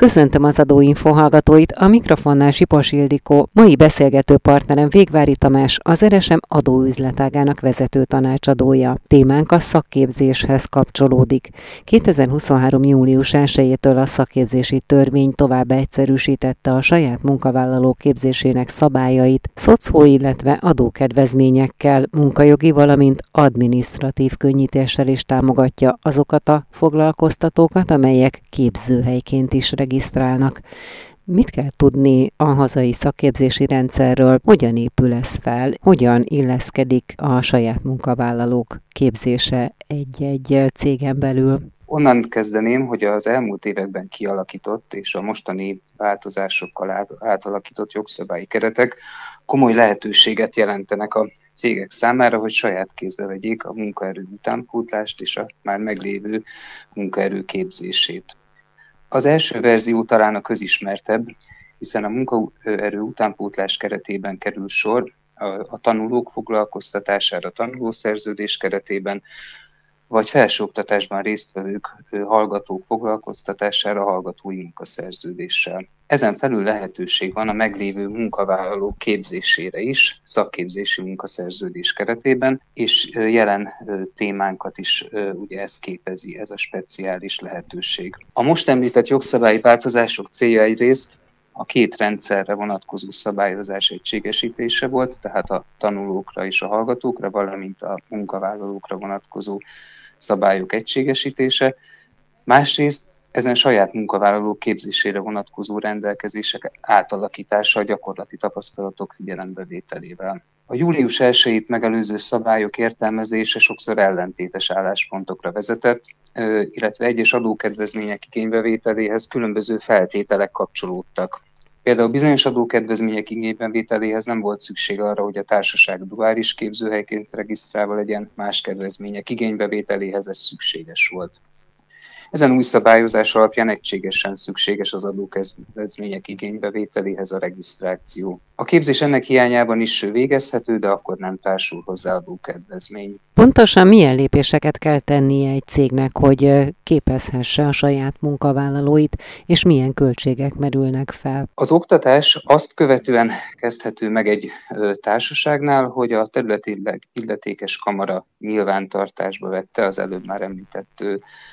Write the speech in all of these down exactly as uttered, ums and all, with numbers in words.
Köszöntöm az Adóinfo hallgatóit, a mikrofonnál Sipos Ildikó, mai beszélgető partnerem Végvári Tamás, az er es em adóüzletágának vezető tanácsadója. Témánk a szakképzéshez kapcsolódik. kétezer-huszonhárom. július elsejétől a szakképzési törvény tovább egyszerűsítette a saját munkavállalók képzésének szabályait, szocó, illetve adókedvezményekkel, munkajogi, valamint adminisztratív könnyítéssel is támogatja azokat a foglalkoztatókat, amelyek képzőhelyként is regisztrálnak. Mit kell tudni a hazai szakképzési rendszerről, hogyan épül ez fel, hogyan illeszkedik a saját munkavállalók képzése egy-egy cégen belül? Onnan kezdeném, hogy az elmúlt években kialakított és a mostani változásokkal átalakított jogszabályi keretek komoly lehetőséget jelentenek a cégek számára, hogy saját kézbe vegyék a munkaerő utánpótlást és a már meglévő munkaerő képzését. Az első verzió talán a közismertebb, hiszen a munkaerő utánpótlás keretében kerül sor a, a tanulók foglalkoztatására tanulószerződés keretében, vagy felsőoktatásban résztvevők, hallgatók foglalkoztatására hallgatói munkaszerződéssel. Ezen felül lehetőség van a meglévő munkavállalók képzésére is, szakképzési munkaszerződés keretében, és jelen témánkat is ugye ez képezi, ez a speciális lehetőség. A most említett jogszabályi változások célja egyrészt a két rendszerre vonatkozó szabályozás egységesítése volt, tehát a tanulókra és a hallgatókra, valamint a munkavállalókra vonatkozó szabályok egységesítése. Másrészt ezen saját munkavállalók képzésére vonatkozó rendelkezések átalakítása a gyakorlati tapasztalatok figyelembevételével. A július elsejét megelőző szabályok értelmezése sokszor ellentétes álláspontokra vezetett, illetve egyes adókedvezmények igénybevételéhez különböző feltételek kapcsolódtak. Például bizonyos adókedvezmények igénybevételéhez nem volt szükség arra, hogy a társaság duális képzőhelyként regisztrálva legyen, más kedvezmények igénybevételéhez ez szükséges volt. Ezen új szabályozás alapján egységesen szükséges az adókedvezmények igénybevételéhez a regisztráció. A képzés ennek hiányában is végezhető, de akkor nem társul hozzá adókedvezmény. Pontosan milyen lépéseket kell tennie egy cégnek, hogy képezhesse a saját munkavállalóit, és milyen költségek merülnek fel? Az oktatás azt követően kezdhető meg egy társaságnál, hogy a területileg illetékes kamara nyilvántartásba vette az előbb már említett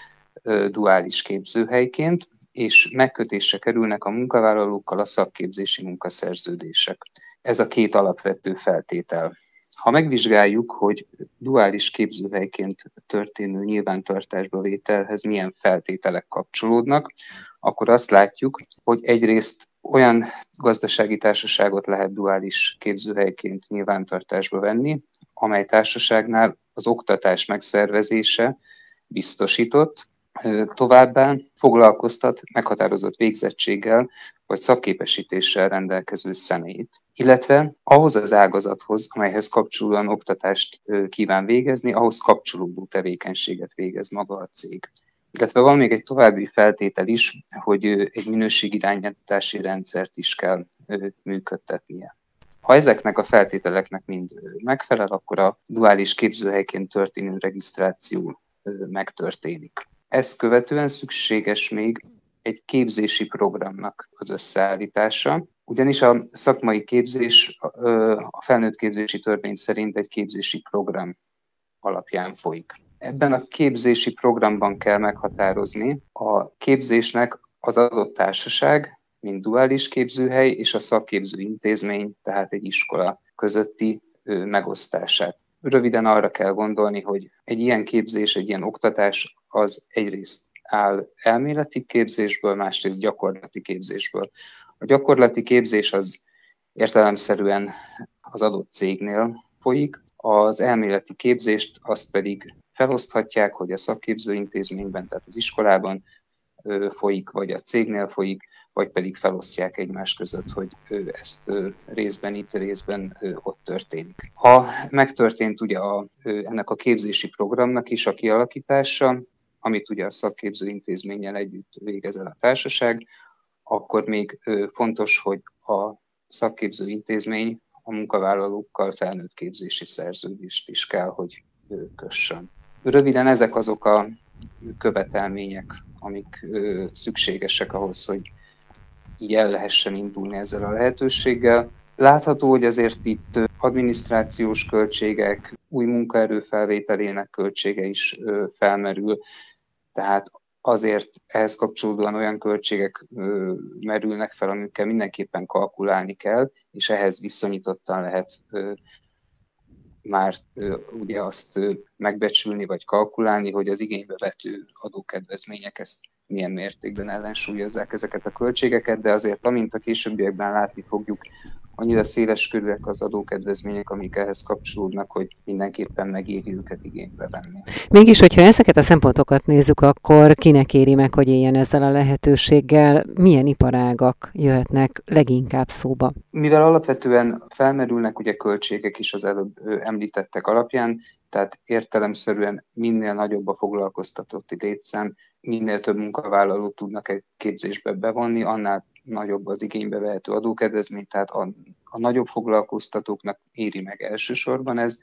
duális képzőhelyként, és megkötésre kerülnek a munkavállalókkal a szakképzési munkaszerződések. Ez a két alapvető feltétel. Ha megvizsgáljuk, hogy duális képzőhelyként történő nyilvántartásba vételhez milyen feltételek kapcsolódnak, akkor azt látjuk, hogy egyrészt olyan gazdasági társaságot lehet duális képzőhelyként nyilvántartásba venni, amely társaságnál az oktatás megszervezése biztosított, továbbá foglalkoztat meghatározott végzettséggel vagy szakképesítéssel rendelkező személyt, illetve ahhoz az ágazathoz, amelyhez kapcsolódóan oktatást kíván végezni, ahhoz kapcsolódó tevékenységet végez maga a cég. Illetve van még egy további feltétel is, hogy egy minőségirányítási rendszert is kell működtetnie. Ha ezeknek a feltételeknek mind megfelel, akkor a duális képzőhelyként történő regisztráció megtörténik. Ezt követően szükséges még egy képzési programnak az összeállítása, ugyanis a szakmai képzés a felnőtt képzési törvény szerint egy képzési program alapján folyik. Ebben a képzési programban kell meghatározni a képzésnek az adott társaság, mint duális képzőhely, és a szakképző intézmény, tehát egy iskola közötti megosztását. Röviden arra kell gondolni, hogy egy ilyen képzés, egy ilyen oktatás az egyrészt áll elméleti képzésből, másrészt gyakorlati képzésből. A gyakorlati képzés az értelemszerűen az adott cégnél folyik, az elméleti képzést azt pedig feloszthatják, hogy a szakképző intézményben, tehát az iskolában folyik, vagy a cégnél folyik, vagy pedig felosztják egymás között, hogy ezt részben itt, részben ott történik. Ha megtörtént ugye a, ennek a képzési programnak is a kialakítása, amit ugye a szakképző intézménnyel együtt végez el a társaság, akkor még fontos, hogy a szakképző intézmény a munkavállalókkal felnőtt képzési szerződést is kell, hogy kössön. Röviden ezek azok a követelmények, amik szükségesek ahhoz, hogy így el lehessen indulni ezzel a lehetőséggel. Látható, hogy azért itt adminisztrációs költségek, új munkaerő felvételének költsége is felmerül, tehát azért ehhez kapcsolódóan olyan költségek ö, merülnek fel, amikkel mindenképpen kalkulálni kell, és ehhez viszonyítottan lehet ö, már ö, ugye azt ö, megbecsülni vagy kalkulálni, hogy az igénybe vető adókedvezmények ezt milyen mértékben ellensúlyozzák ezeket a költségeket, de azért amint a későbbiekben látni fogjuk, annyira széles körűek az adókedvezmények, amik ehhez kapcsolódnak, hogy mindenképpen megéri őket igénybe venni. Mégis, hogyha ezeket a szempontokat nézzük, akkor kinek éri meg, hogy éljen ezzel a lehetőséggel? Milyen iparágak jöhetnek leginkább szóba? Mivel alapvetően felmerülnek ugye költségek is az előbb említettek alapján, tehát értelemszerűen minél nagyobb a foglalkoztatotti létszám, minél több munkavállalót tudnak egy képzésbe bevonni, annál nagyobb az igénybe vehető adókedvezmény, tehát a, a nagyobb foglalkoztatóknak éri meg elsősorban ez,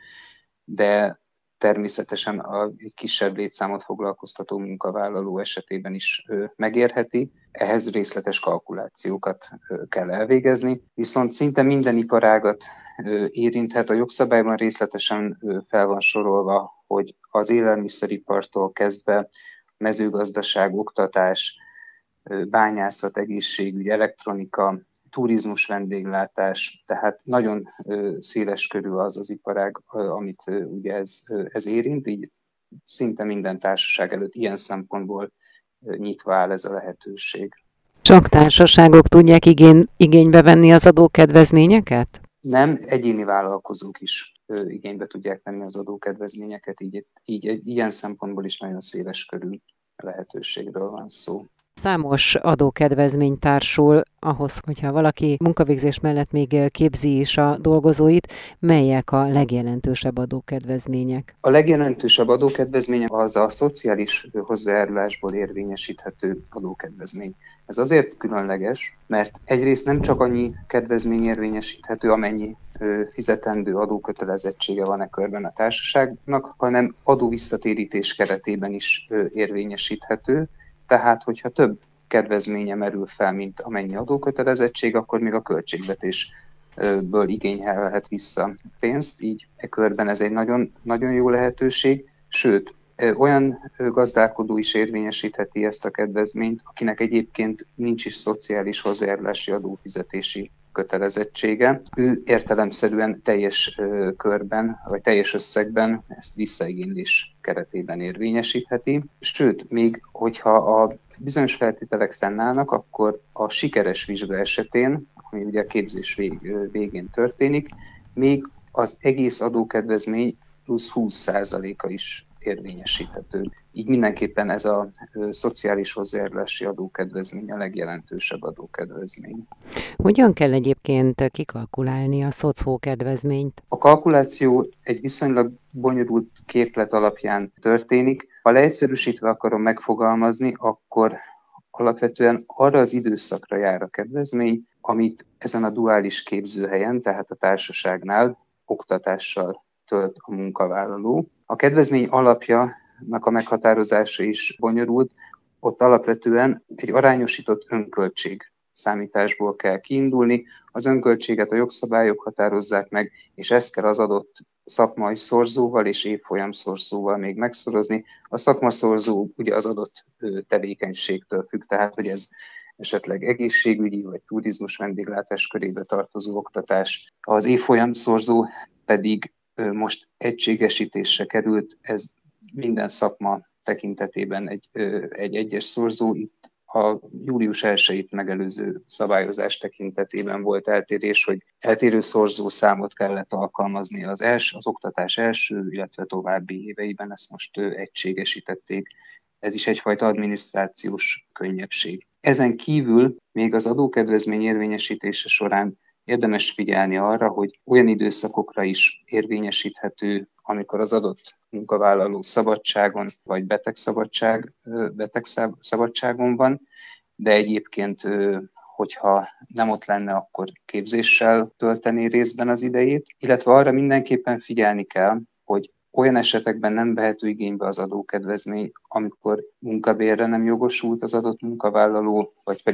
de természetesen a kisebb létszámot foglalkoztató munkavállaló esetében is ö, megérheti. Ehhez részletes kalkulációkat ö, kell elvégezni, viszont szinte minden iparágat ö, érinthet. A jogszabályban részletesen ö, fel van sorolva, hogy az élelmiszeripartól kezdve mezőgazdaság, oktatás, bányászat, egészségügy, elektronika, turizmus, vendéglátás, tehát nagyon széles körű az az iparág, amit ugye ez, ez érint, így szinte minden társaság előtt ilyen szempontból nyitva áll ez a lehetőség. Csak társaságok tudják igény, igénybe venni az adókedvezményeket? Nem, egyéni vállalkozók is igénybe tudják venni az adókedvezményeket, így, így egy ilyen szempontból is nagyon széles körű lehetőségről van szó. Számos adókedvezmény társul ahhoz, hogyha valaki munkavégzés mellett még képzi is a dolgozóit, melyek a legjelentősebb adókedvezmények? A legjelentősebb adókedvezmény az a szociális hozzájárulásból érvényesíthető adókedvezmény. Ez azért különleges, mert egyrészt nem csak annyi kedvezmény érvényesíthető, amennyi fizetendő adókötelezettsége van e körben a társaságnak, hanem adóvisszatérítés keretében is érvényesíthető. Tehát, hogyha több kedvezménye merül fel, mint amennyi adókötelezettség, akkor még a költségvetésből igényelhet vissza pénzt, így e körben ez egy nagyon, nagyon jó lehetőség, sőt, olyan gazdálkodó is érvényesítheti ezt a kedvezményt, akinek egyébként nincs is szociális hozzájárulási adófizetési kötelezettsége. Ő értelemszerűen teljes körben, vagy teljes összegben ezt visszaigénylés keretében érvényesítheti. Sőt, még hogyha a bizonyos feltételek fennállnak, akkor a sikeres vizsga esetén, ami ugye a képzés végén történik, még az egész adókedvezmény plusz húsz százaléka is érvényesíthető. Így mindenképpen ez a ö, szociális hozzájárulási adókedvezmény a legjelentősebb adókedvezmény. Hogyan kell egyébként kikalkulálni a szocókedvezményt? A kalkuláció egy viszonylag bonyolult képlet alapján történik. Ha leegyszerűsítve akarom megfogalmazni, akkor alapvetően arra az időszakra jár a kedvezmény, amit ezen a duális képzőhelyen, tehát a társaságnál oktatással tölt a munkavállaló. A kedvezmény alapjának a meghatározása is bonyolult, ott alapvetően egy arányosított önköltség számításból kell kiindulni. Az önköltséget a jogszabályok határozzák meg, és ezt kell az adott szakmai szorzóval és évfolyamszorzóval még megszorozni. A szakmaszorzó ugye az adott tevékenységtől függ, tehát hogy ez esetleg egészségügyi vagy turizmus vendéglátás körébe tartozó oktatás. Az évfolyamszorzó pedig most egységesítésre került, ez minden szakma tekintetében egy, egy egyes szorzó. Itt a július elsejét megelőző szabályozás tekintetében volt eltérés, hogy eltérő szorzó számot kellett alkalmazni az, els, az oktatás első, illetve további éveiben, ezt most egységesítették. Ez is egyfajta adminisztrációs könnyebbség. Ezen kívül még az adókedvezmény érvényesítése során érdemes figyelni arra, hogy olyan időszakokra is érvényesíthető, amikor az adott munkavállaló szabadságon vagy betegszabadság, betegszabadságon van, de egyébként, hogyha nem ott lenne, akkor képzéssel tölteni részben az idejét. Illetve arra mindenképpen figyelni kell, hogy olyan esetekben nem vehető igénybe az adókedvezmény, amikor munkabérre nem jogosult az adott munkavállaló, vagy pedig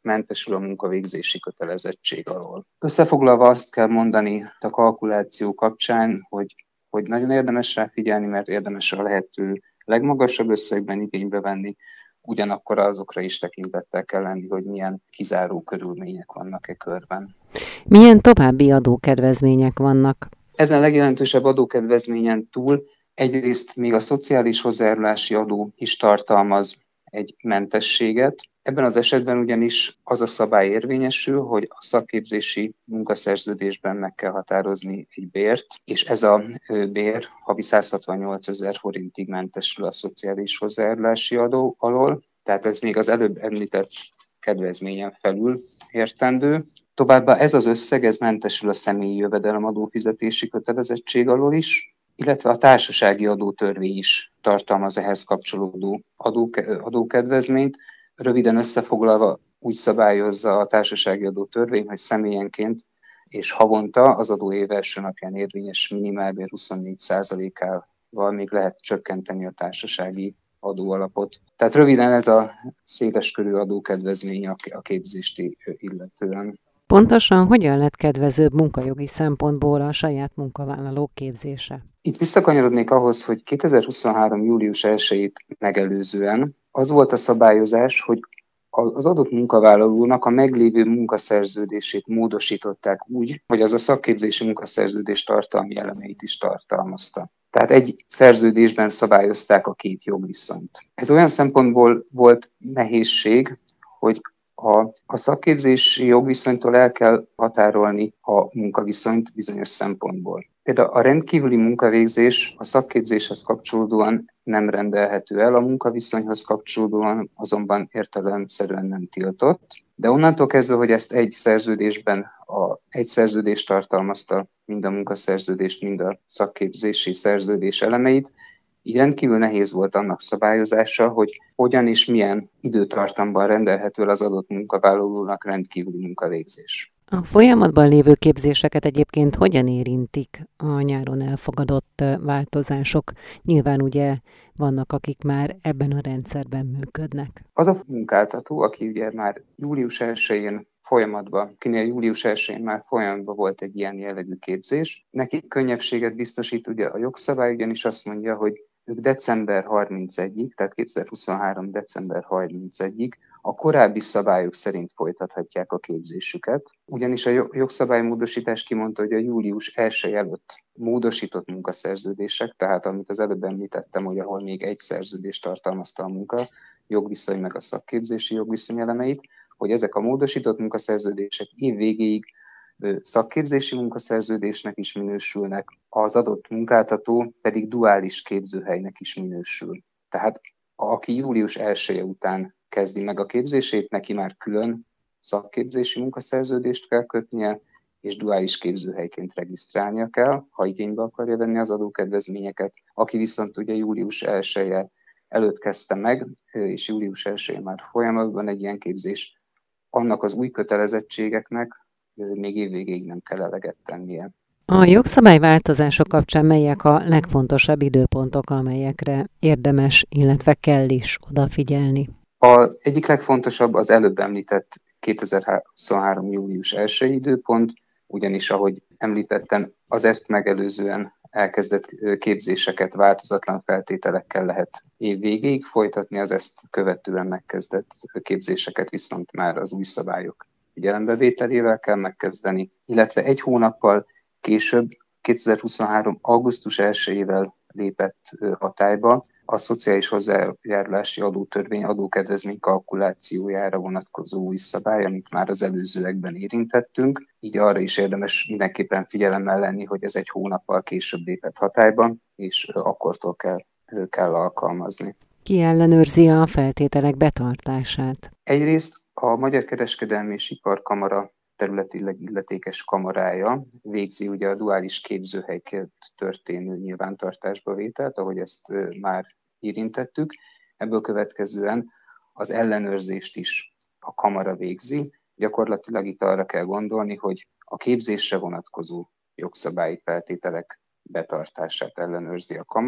mentesül a munkavégzési kötelezettség alól. Összefoglalva azt kell mondani a kalkuláció kapcsán, hogy, hogy nagyon érdemes rá figyelni, mert érdemes a lehető legmagasabb összegben igénybe venni, ugyanakkor azokra is tekintettel kell lenni, hogy milyen kizáró körülmények vannak e körben. Milyen további adókedvezmények vannak? Ezen legjelentősebb adókedvezményen túl egyrészt még a szociális hozzájárulási adó is tartalmaz egy mentességet. Ebben az esetben ugyanis az a szabály érvényesül, hogy a szakképzési munkaszerződésben meg kell határozni egy bért, és ez a bér havi száz hatvannyolcezer forintig mentesül a szociális hozzájárulási adó alól, tehát ez még az előbb említett kedvezményen felül értendő. Továbbá ez az összeg, ez mentesül a személyi jövedelemadó fizetési kötelezettség alól is, illetve a társasági adótörvény is tartalmaz ehhez kapcsolódó adókedvezményt. Röviden összefoglalva úgy szabályozza a társasági adótörvény, hogy személyenként és havonta az adóév első napján érvényes minimálbér huszonnégy százalékával még lehet csökkenteni a társasági adóalapot. Tehát röviden ez a széleskörű adókedvezmény a képzést illetően. Pontosan hogyan lett kedvezőbb munkajogi szempontból a saját munkavállalók képzése? Itt visszakanyarodnék ahhoz, hogy kétezer-huszonhárom. július elsejét megelőzően az volt a szabályozás, hogy az adott munkavállalónak a meglévő munkaszerződését módosították úgy, hogy az a szakképzési munkaszerződés tartalmi elemeit is tartalmazta. Tehát egy szerződésben szabályozták a két jogviszonyt. Ez olyan szempontból volt nehézség, hogy A, a szakképzési jogviszonytól el kell határolni a munkaviszonyt bizonyos szempontból. Például a rendkívüli munkavégzés a szakképzéshez kapcsolódóan nem rendelhető el, a munkaviszonyhoz kapcsolódóan azonban értelemszerűen nem tiltott. De onnantól kezdve, hogy ezt egy szerződésben, a, egy szerződés tartalmazta mind a munkaszerződést, mind a szakképzési szerződés elemeit, így rendkívül nehéz volt annak szabályozása, hogy hogyan és milyen időtartamban rendelhető az adott munkavállalónak rendkívüli munkavégzés. A folyamatban lévő képzéseket egyébként hogyan érintik a nyáron elfogadott változások? Nyilván ugye vannak, akik már ebben a rendszerben működnek. Az a munkáltató, aki ugye már július elsején folyamatban, kinél július elsején már folyamatban volt egy ilyen jellegű képzés, neki könnyebbséget biztosít ugye a jogszabály, ugyanis azt mondja, hogy ők december harmincegyedikéig, tehát kétezer-huszonhárom. december harmincegyedikéig a korábbi szabályok szerint folytathatják a képzésüket, ugyanis a jogszabálymódosítás kimondta, hogy a július elseje előtt módosított munkaszerződések, tehát amit az előbb említettem, hogy ahol még egy szerződést tartalmazta a munka, jogviszony meg a szakképzési jogviszony elemeit, hogy ezek a módosított munkaszerződések év végéig szakképzési munkaszerződésnek is minősülnek, az adott munkáltató pedig duális képzőhelynek is minősül. Tehát aki július elseje után kezdi meg a képzését, neki már külön szakképzési munkaszerződést kell kötnie, és duális képzőhelyként regisztrálnia kell, ha igénybe akarja venni az adókedvezményeket. Aki viszont ugye július elseje előtt kezdte meg, és július elsején már folyamatban egy ilyen képzés, annak az új kötelezettségeknek még évvégéig nem kell eleget tennie. A jogszabályváltozások kapcsán melyek a legfontosabb időpontok, amelyekre érdemes, illetve kell is odafigyelni? A egyik legfontosabb az előbb említett kétezer-huszonhárom. július elsejei időpont, ugyanis ahogy említettem, az ezt megelőzően elkezdett képzéseket változatlan feltételekkel lehet év végéig folytatni, az ezt követően megkezdett képzéseket viszont már az új szabályok figyelembevételével kell megkezdeni, illetve egy hónappal később, kétezer-huszonhárom. augusztus elsejével lépett hatályba a szociális hozzájárulási adótörvény adókedvezmény kalkulációjára vonatkozó új szabály, amit már az előzőekben érintettünk. Így arra is érdemes mindenképpen figyelemmel lenni, hogy ez egy hónappal később lépett hatályba, és akkortól kell, kell alkalmazni. Ki ellenőrzi a feltételek betartását? Egyrészt a Magyar Kereskedelmi és Iparkamara területileg illetékes kamarája végzi ugye a duális képzőhelyként történő nyilvántartásba vételt, ahogy ezt már érintettük. Ebből következően az ellenőrzést is a kamara végzi. Gyakorlatilag itt arra kell gondolni, hogy a képzésre vonatkozó jogszabályi feltételek betartását ellenőrzi a kamara.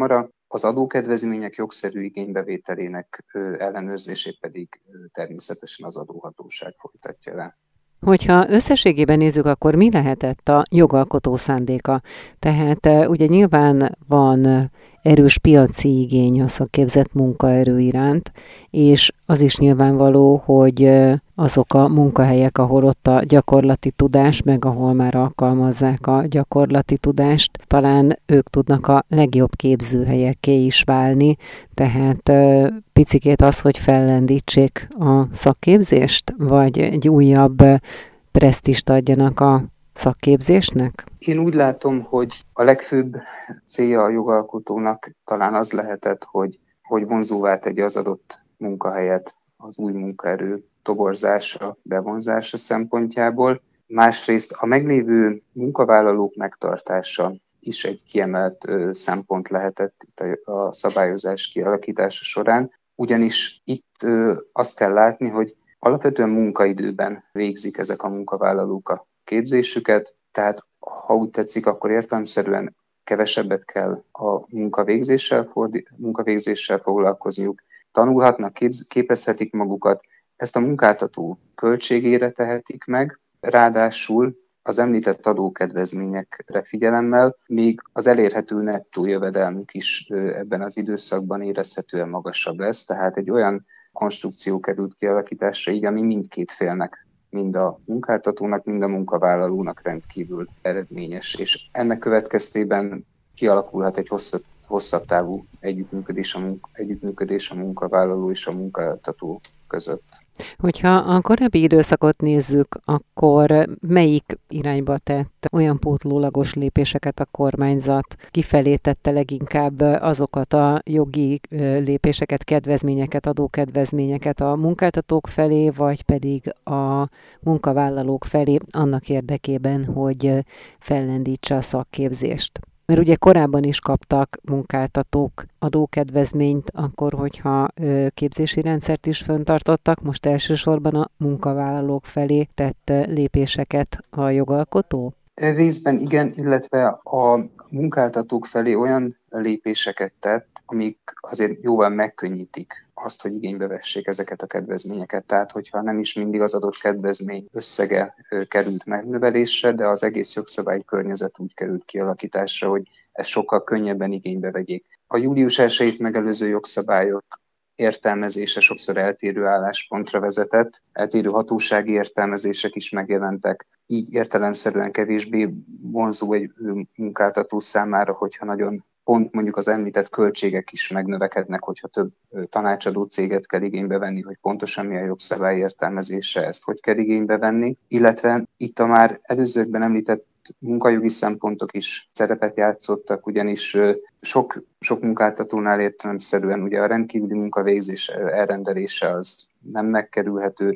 Az adókedvezmények jogszerű igénybevételének ellenőrzését pedig természetesen az adóhatóság folytatja le. Hogyha összességében nézzük, akkor mi lehetett a jogalkotó szándéka? Tehát ugye nyilván van erős piaci igény a szakképzett munkaerő iránt, és az is nyilvánvaló, hogy azok a munkahelyek, ahol ott a gyakorlati tudás, meg ahol már alkalmazzák a gyakorlati tudást, talán ők tudnak a legjobb képzőhelyekké is válni, tehát picikét az, hogy fellendítsék a szakképzést, vagy egy újabb presztízst adjanak a szakképzésnek? Én úgy látom, hogy a legfőbb célja a jogalkotónak talán az lehetett, hogy, hogy vonzóvá tegye az adott munkahelyet az új munkaerő toborzása, bevonzása szempontjából. Másrészt a meglévő munkavállalók megtartása is egy kiemelt szempont lehetett itt a szabályozás kialakítása során, ugyanis itt azt kell látni, hogy alapvetően munkaidőben végzik ezek a munkavállalók a képzésüket, tehát ha úgy tetszik, akkor értelemszerűen kevesebbet kell a munkavégzéssel, munkavégzéssel foglalkozniuk, tanulhatnak, képz, képezhetik magukat, ezt a munkáltató költségére tehetik meg, ráadásul az említett adókedvezményekre figyelemmel, még az elérhető nettó jövedelmük is ebben az időszakban érezhetően magasabb lesz, tehát egy olyan konstrukció került kialakításra, így, ami mindkét félnek, mind a munkáltatónak, mind a munkavállalónak rendkívül eredményes, és ennek következtében kialakulhat egy hosszabb, hosszabb távú együttműködés a, munka, együttműködés a munkavállaló és a munkáltató között. Hogyha a korábbi időszakot nézzük, akkor melyik irányba tett olyan pótlólagos lépéseket a kormányzat? Kifelé tette leginkább azokat a jogi lépéseket, kedvezményeket, adókedvezményeket a munkáltatók felé, vagy pedig a munkavállalók felé annak érdekében, hogy fellendítse a szakképzést? Mert ugye korábban is kaptak munkáltatók adókedvezményt, akkor, hogyha képzési rendszert is fenntartottak, most elsősorban a munkavállalók felé tett lépéseket a jogalkotó? Részben igen, illetve a munkáltatók felé olyan lépéseket tett, amik azért jóval megkönnyítik azt, hogy igénybe vessék ezeket a kedvezményeket. Tehát, hogyha nem is mindig az adott kedvezmény összege került megnövelésre, de az egész jogszabályi környezet úgy került kialakításra, hogy ezt sokkal könnyebben igénybe vegyék. A július elsejét megelőző jogszabályok értelmezése sokszor eltérő álláspontra vezetett, eltérő hatósági értelmezések is megjelentek, így értelemszerűen kevésbé vonzó egy munkáltató számára, hogyha nagyon pont mondjuk az említett költségek is megnövekednek, hogyha több tanácsadó céget kell igénybe venni, hogy pontosan mi a jogszabály értelmezése, ezt hogy kell igénybe venni. Illetve itt a már előzőkben említett munkajogi szempontok is szerepet játszottak, ugyanis sok, sok munkáltatónál értelemszerűen ugye a rendkívüli munkavégzés elrendelése az nem megkerülhető,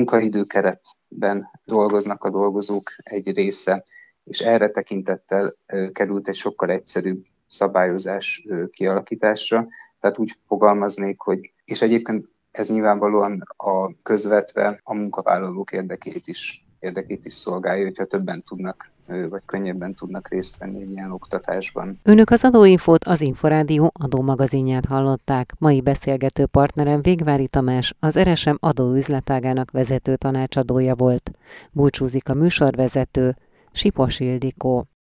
munkaidőkeretben dolgoznak a dolgozók egy része, és erre tekintettel került egy sokkal egyszerűbb szabályozás kialakításra. Tehát úgy fogalmaznék, hogy, és egyébként ez nyilvánvalóan a közvetve a munkavállalók érdekét is, érdekét is szolgálja, hogyha többen tudnak, vagy könnyebben tudnak részt venni egy ilyen oktatásban. Önök az Adóinfót, az Inforádió adómagazinját hallották. Mai beszélgető partnerem Végvári Tamás, az er es em adóüzletágának vezető tanácsadója volt. Búcsúzik a műsorvezető, Sipos Ildikó.